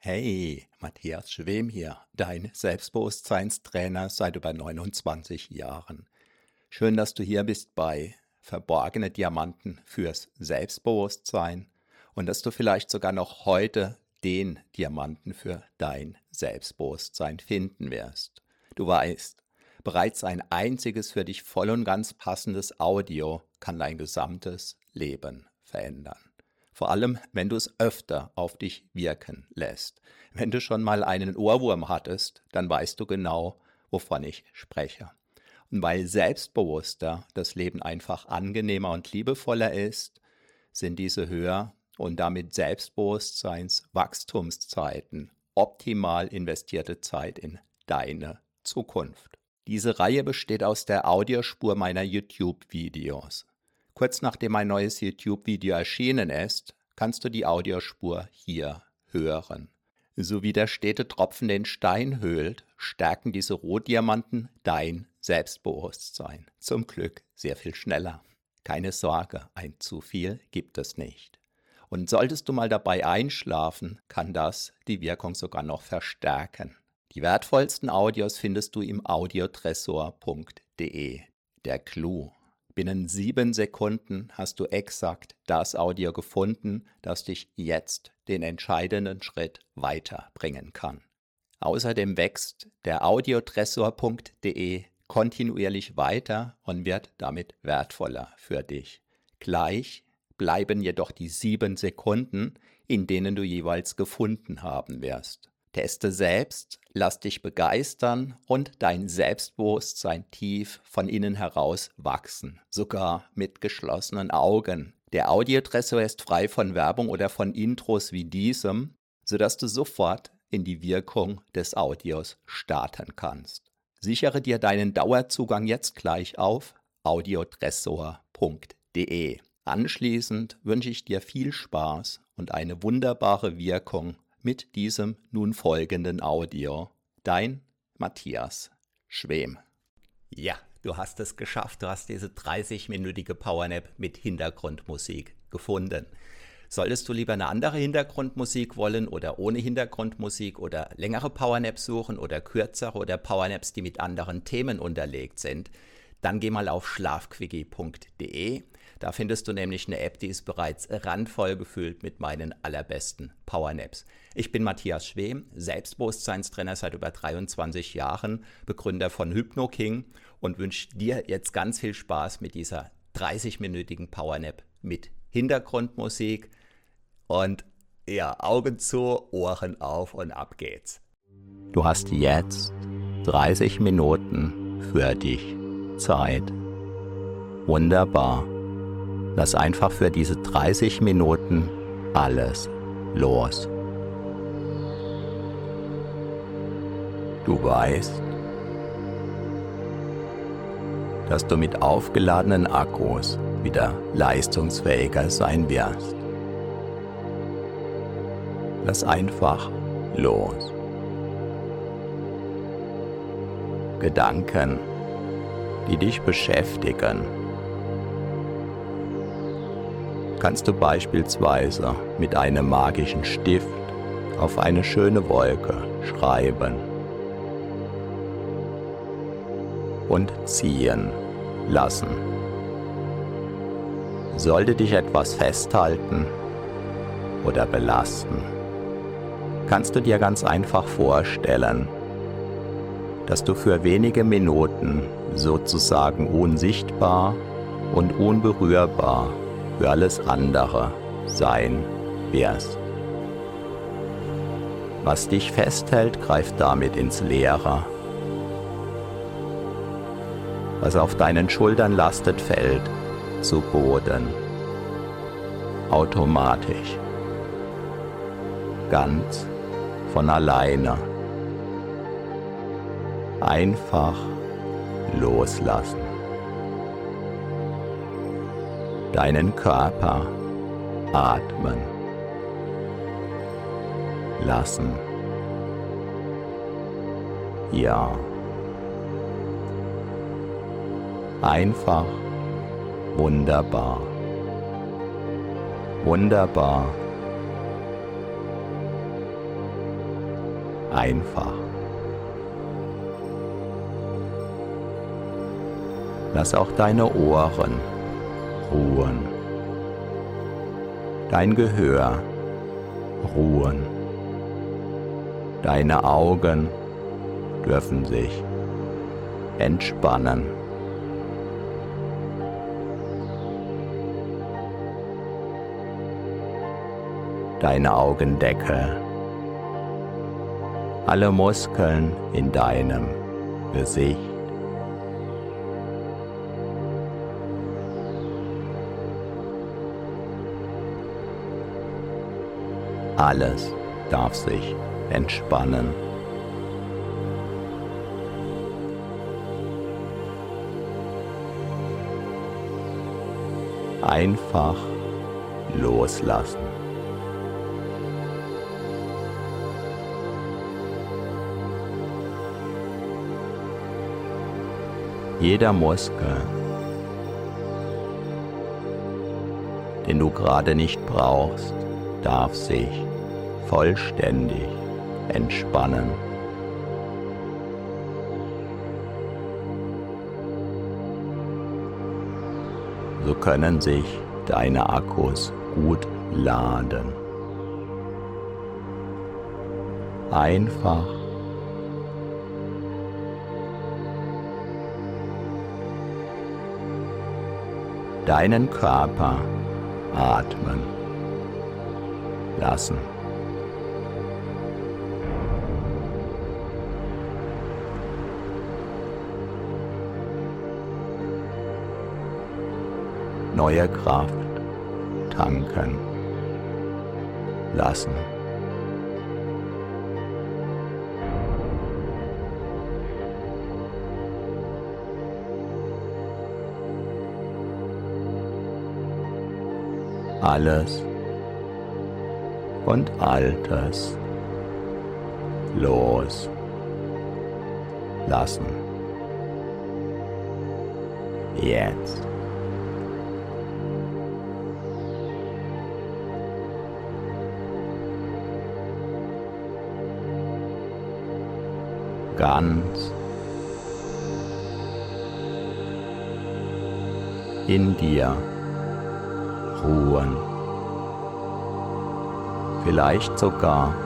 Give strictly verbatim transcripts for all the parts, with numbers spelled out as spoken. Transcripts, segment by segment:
Hey, Matthias Schwem hier, dein Selbstbewusstseinstrainer seit über neunundzwanzig Jahren. Schön, dass du hier bist bei Verborgene Diamanten fürs Selbstbewusstsein und dass du vielleicht sogar noch heute den Diamanten für dein Selbstbewusstsein finden wirst. Du weißt, bereits ein einziges für dich voll und ganz passendes Audio kann dein gesamtes Leben verändern. Vor allem, wenn du es öfter auf dich wirken lässt. Wenn du schon mal einen Ohrwurm hattest, dann weißt du genau, wovon ich spreche. Und weil selbstbewusster das Leben einfach angenehmer und liebevoller ist, sind diese Hör- und damit Selbstbewusstseinswachstumszeiten optimal investierte Zeit in deine Zukunft. Diese Reihe besteht aus der Audiospur meiner YouTube-Videos. Kurz nachdem ein neues YouTube-Video erschienen ist, kannst du die Audiospur hier hören. So wie der stete Tropfen den Stein höhlt, stärken diese Rohdiamanten dein Selbstbewusstsein. Zum Glück sehr viel schneller. Keine Sorge, ein zu viel gibt es nicht. Und solltest du mal dabei einschlafen, kann das die Wirkung sogar noch verstärken. Die wertvollsten Audios findest du im audiotresor punkt de. Der Clou. Binnen sieben Sekunden hast du exakt das Audio gefunden, das dich jetzt den entscheidenden Schritt weiterbringen kann. Außerdem wächst der audiotresor punkt de kontinuierlich weiter und wird damit wertvoller für dich. Gleich bleiben jedoch die sieben Sekunden, in denen du jeweils gefunden haben wirst. Teste selbst, lass dich begeistern und dein Selbstbewusstsein tief von innen heraus wachsen, sogar mit geschlossenen Augen. Der Audiotresor ist frei von Werbung oder von Intros wie diesem, sodass du sofort in die Wirkung des Audios starten kannst. Sichere dir deinen Dauerzugang jetzt gleich auf audiotresor punkt de. Anschließend wünsche ich dir viel Spaß und eine wunderbare Wirkung mit diesem nun folgenden Audio. Dein Matthias Schwem. Ja, du hast es geschafft. Du hast diese dreißig-minütige Powernap mit Hintergrundmusik gefunden. Solltest du lieber eine andere Hintergrundmusik wollen oder ohne Hintergrundmusik oder längere Powernaps suchen oder kürzere oder Powernaps, die mit anderen Themen unterlegt sind, dann geh mal auf schlafquickie punkt de. Da findest du nämlich eine App, die ist bereits randvoll gefüllt mit meinen allerbesten Powernaps. Ich bin Matthias Schwem, Selbstbewusstseinstrainer seit über dreiundzwanzig Jahren, Begründer von HypnoKing und wünsche dir jetzt ganz viel Spaß mit dieser dreißig-minütigen Powernap mit Hintergrundmusik und ja, Augen zu, Ohren auf und ab geht's. Du hast jetzt dreißig Minuten für dich Zeit. Wunderbar. Lass einfach für diese dreißig Minuten alles los. Du weißt, dass du mit aufgeladenen Akkus wieder leistungsfähiger sein wirst. Lass einfach los. Gedanken, die dich beschäftigen, kannst du beispielsweise mit einem magischen Stift auf eine schöne Wolke schreiben und ziehen lassen. Sollte dich etwas festhalten oder belasten, kannst du dir ganz einfach vorstellen, dass du für wenige Minuten sozusagen unsichtbar und unberührbar für alles andere sein wirst. Was dich festhält, greift damit ins Leere. Was auf deinen Schultern lastet, fällt zu Boden. Automatisch. Ganz von alleine. Einfach loslassen. Deinen Körper atmen lassen. Ja. Einfach wunderbar. Wunderbar. einfach. Lass auch deine Ohren ruhen, dein Gehör ruhen, deine Augen dürfen sich entspannen. Deine Augendecke, alle Muskeln in deinem Gesicht, alles darf sich entspannen. Einfach loslassen. Jeder Muskel, den du gerade nicht brauchst, darf sich vollständig entspannen. So können sich deine Akkus gut laden. Einfach deinen Körper atmen lassen. Neue Kraft tanken lassen. Alles und Altes los lassen. Jetzt. Ganz in dir ruhen, vielleicht sogar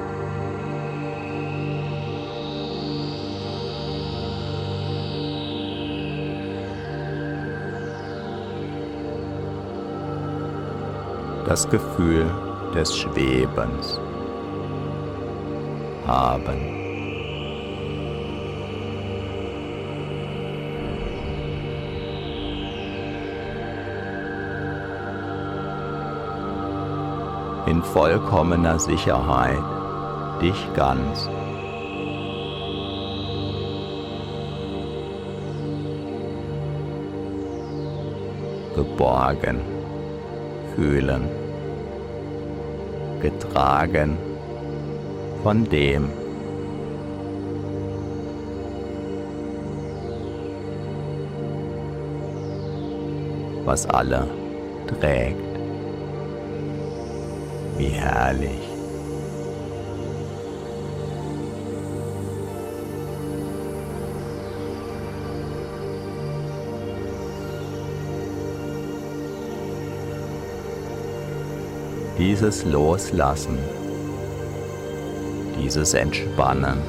das Gefühl des Schwebens haben. In vollkommener Sicherheit, dich ganz geborgen fühlen, getragen von dem, was alle trägt. Wie herrlich. Dieses Loslassen, dieses Entspannen,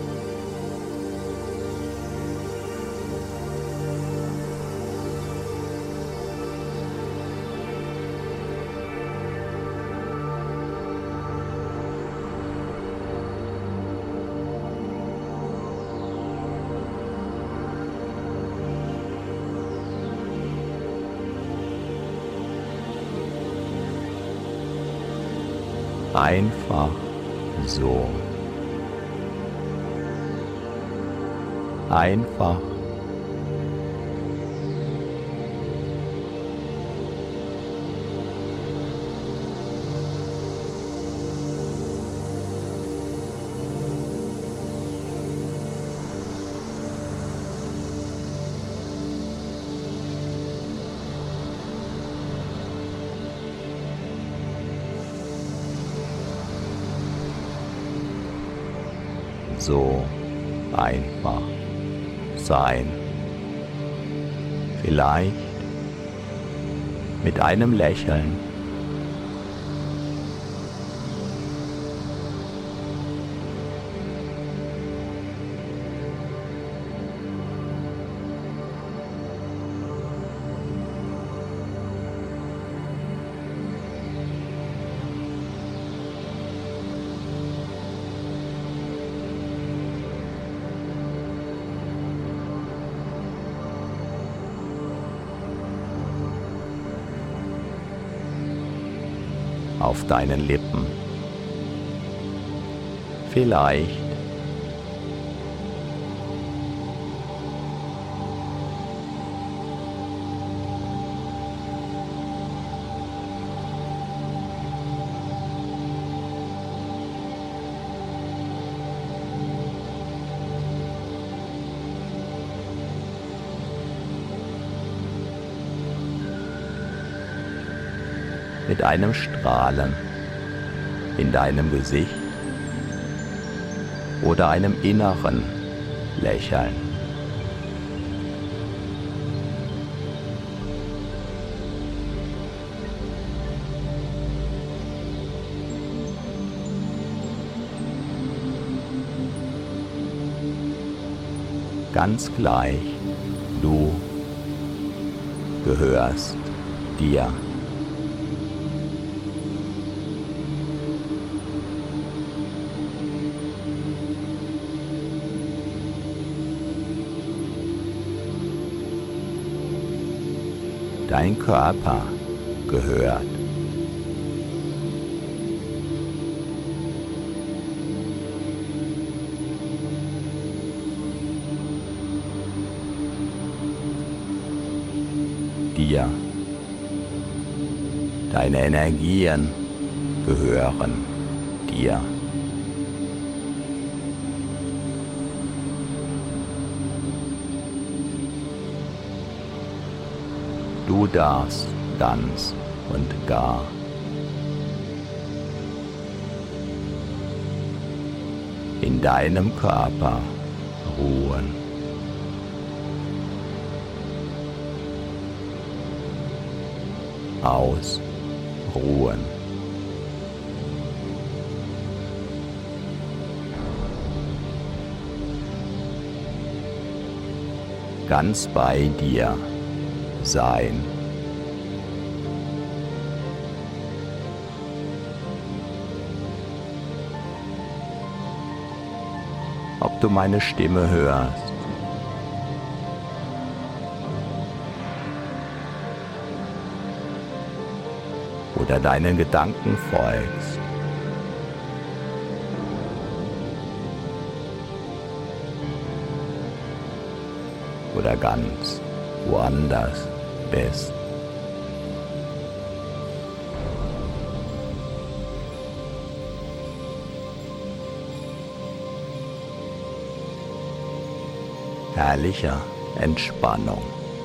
einfach so. Einfach so einfach sein. Vielleicht mit einem Lächeln. Auf deinen Lippen. Vielleicht mit einem Strahlen in deinem Gesicht oder einem inneren Lächeln. Ganz gleich, du gehörst dir. Dein Körper gehört dir. Deine Energien gehören dir. Du darfst ganz und gar in deinem Körper ruhen. Ausruhen. Ganz bei dir sein. Ob du meine Stimme hörst oder deinen Gedanken folgst, oder ganz woanders bist. Herrlicher Entspannung.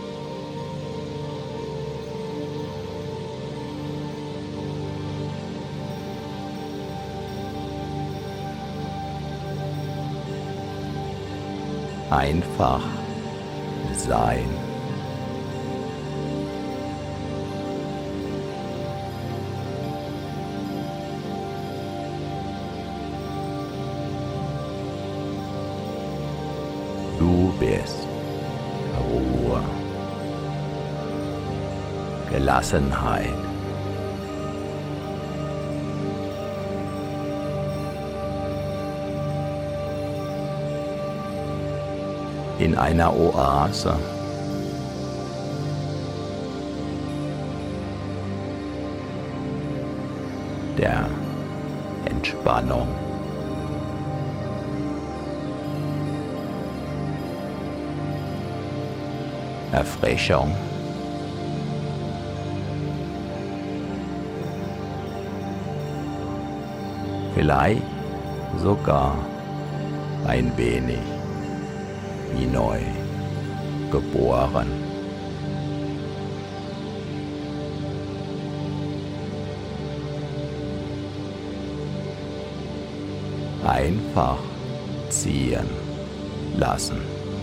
Einfach sein. Du bist Ruhe, Gelassenheit. In einer Oase. Der Entspannung. Erfrischung. Vielleicht sogar ein wenig wie neu geboren. Einfach ziehen lassen.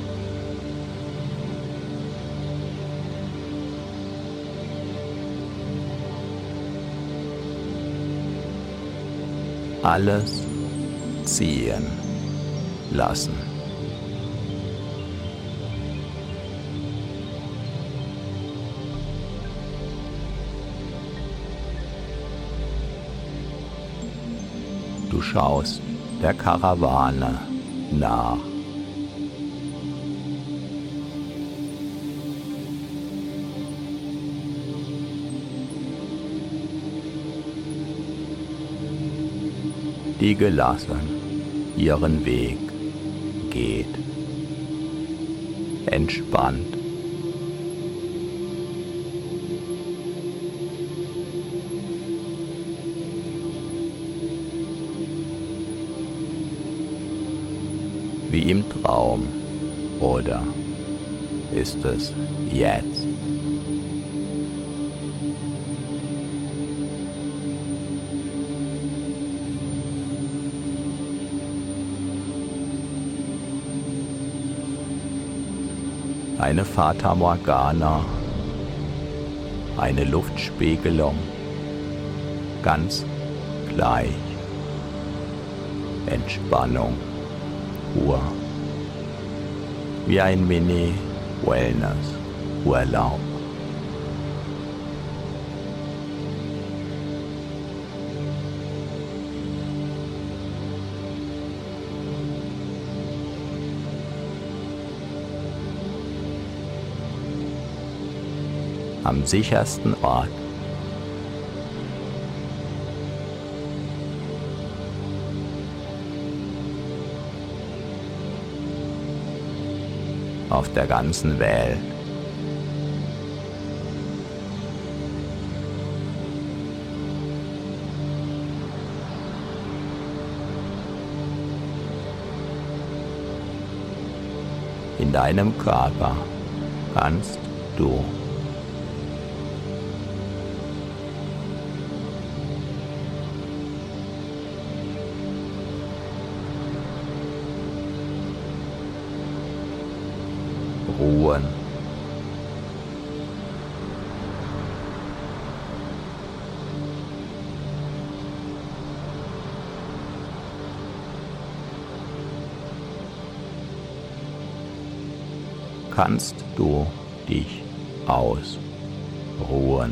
Alles ziehen lassen. Du schaust der Karawane nach. Die gelassen ihren Weg geht, entspannt. Wie im Traum, oder ist es jetzt? Eine Fata Morgana, eine Luftspiegelung, ganz gleich, Entspannung pur, wie ein Mini-Wellness-Urlaub. Am sichersten Ort. Auf der ganzen Welt. In deinem Körper kannst du ruhen. Kannst du dich ausruhen.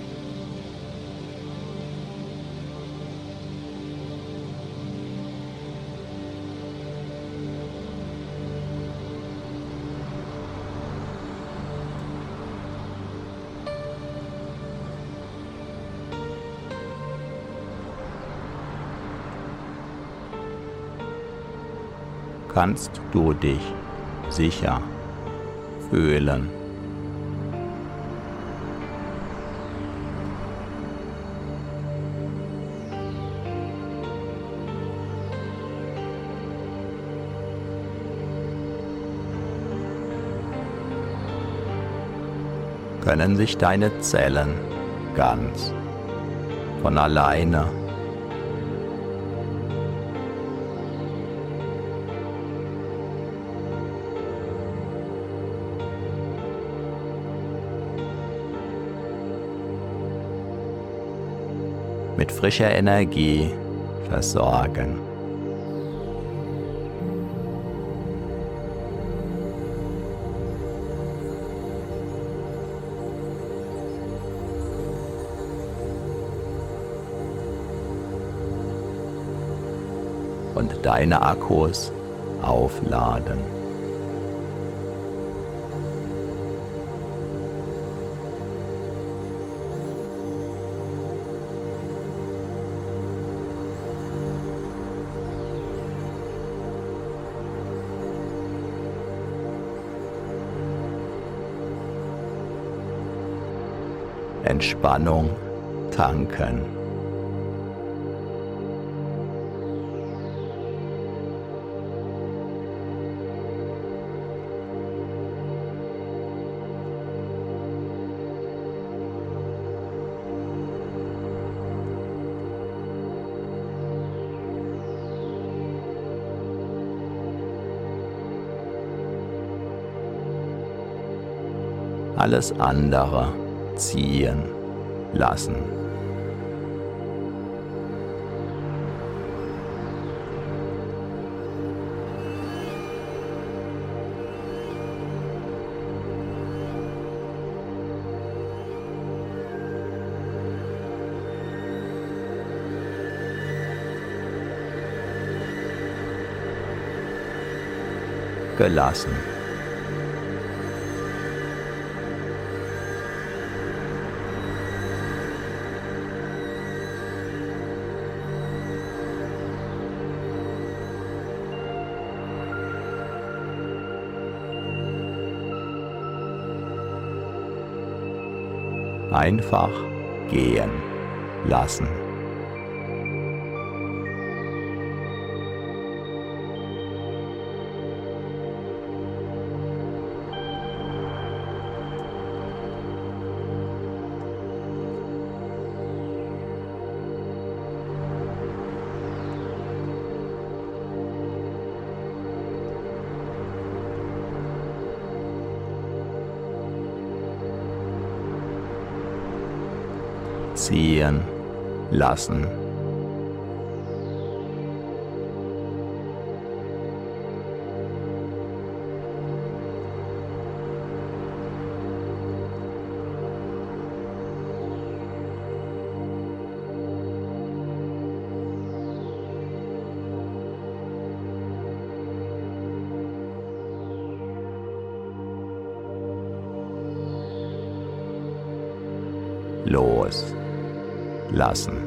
Kannst du dich sicher fühlen. Können sich deine Zellen ganz von alleine mit frischer Energie versorgen. Und deine Akkus aufladen. Entspannung tanken. alles andere ziehen lassen. Gelassen. Einfach gehen lassen. Ziehen lassen. Los lassen.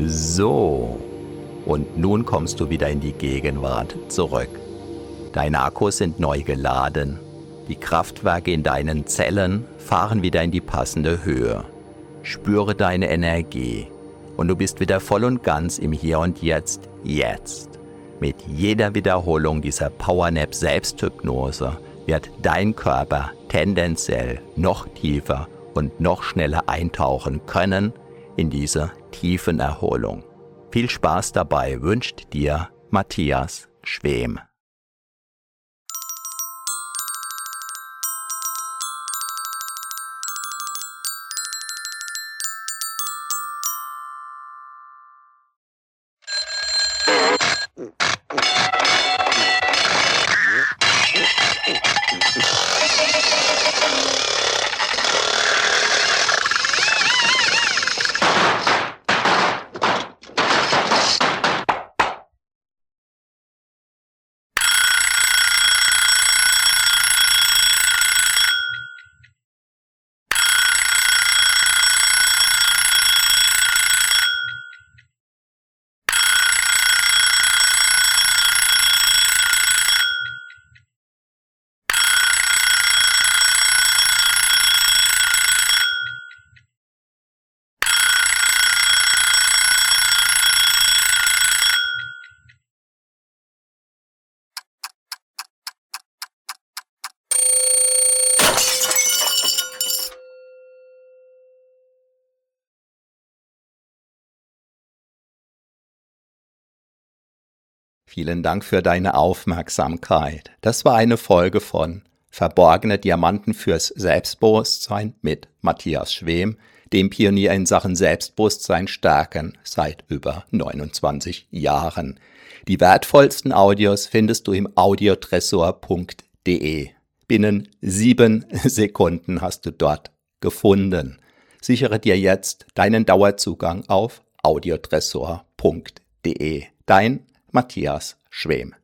So, und nun kommst du wieder in die Gegenwart zurück. Deine Akkus sind neu geladen. Die Kraftwerke in deinen Zellen fahren wieder in die passende Höhe. Spüre deine Energie und du bist wieder voll und ganz im Hier und Jetzt, jetzt. Mit jeder Wiederholung dieser Powernap Selbsthypnose wird dein Körper tendenziell noch tiefer und noch schneller eintauchen können in diese tiefen Erholung. Viel Spaß dabei wünscht dir Matthias Schwem. Vielen Dank für deine Aufmerksamkeit. Das war eine Folge von Verborgene Diamanten fürs Selbstbewusstsein mit Matthias Schwem, dem Pionier in Sachen Selbstbewusstsein stärken seit über neunundzwanzig Jahren. Die wertvollsten Audios findest du im audiotresor punkt de. Binnen sieben Sekunden hast du dort gefunden. Sichere dir jetzt deinen Dauerzugang auf audiotresor punkt de. Dein Matthias Schwem.